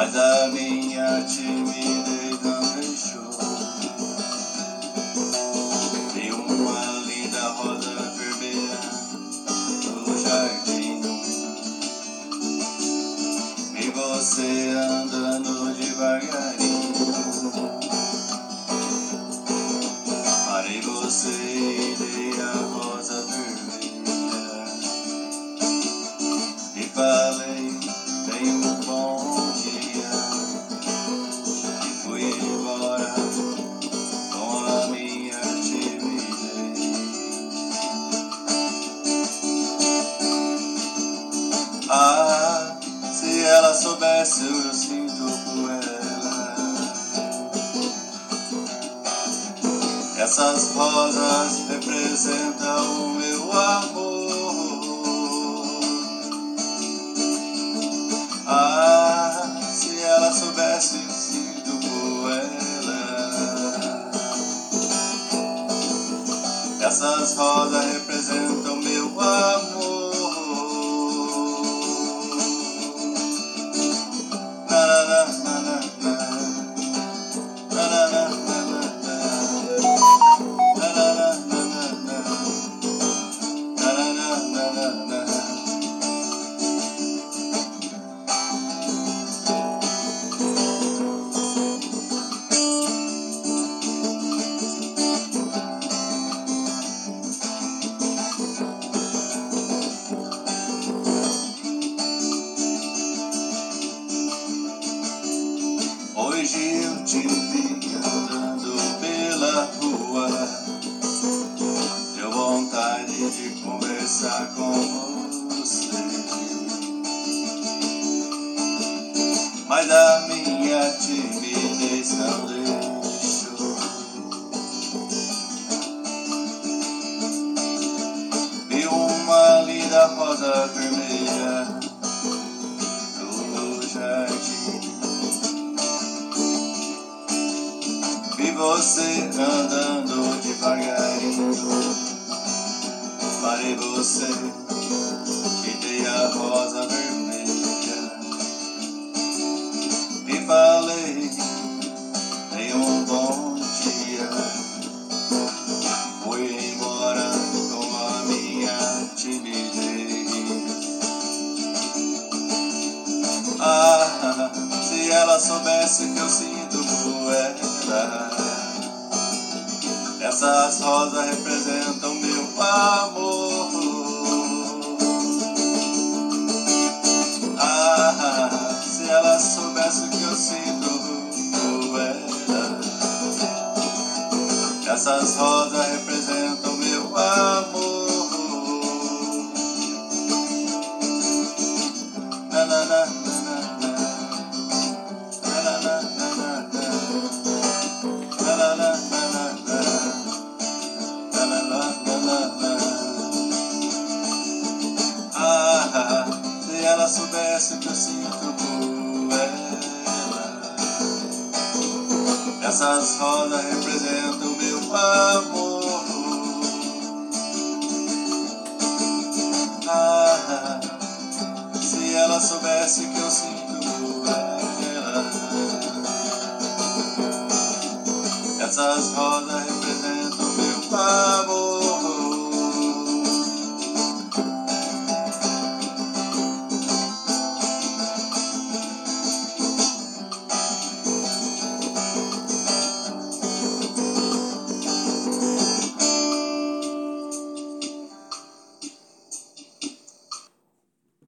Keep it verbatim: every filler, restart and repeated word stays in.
mas a minha timidez não deixou. Vi uma linda rosa vermelha no jardim, vi você andando devagarinho. Parei você e dei a rosa vermelha e falei, tenha um bom dia, e fui embora com a minha timidez. Ah, se ela soubesse o que eu sinto por ela. Essas rosas representam o meu amor. Ah, se ela soubesse o que eu sinto por ela. Essas rosas representam o meu amor. Na, na, na, na, na, na. Na, na, na, na, na, na. Na, na, na, na, na, na. Na, na, na, na, na, na. Hoje eu te vi andando pela rua, deu vontade de conversar com você, mas a minha timidez não deixou. Vi uma linda rosa vermelha no jardim, vi você andando devagarinho. Parei você e dei a rosa vermelha e falei, tenha um bom dia. Fui embora com a minha timidez. Ah, se ela soubesse o que eu sinto por ela. Essas rosas representam meu amor. Ah, se ela soubesse o que eu sinto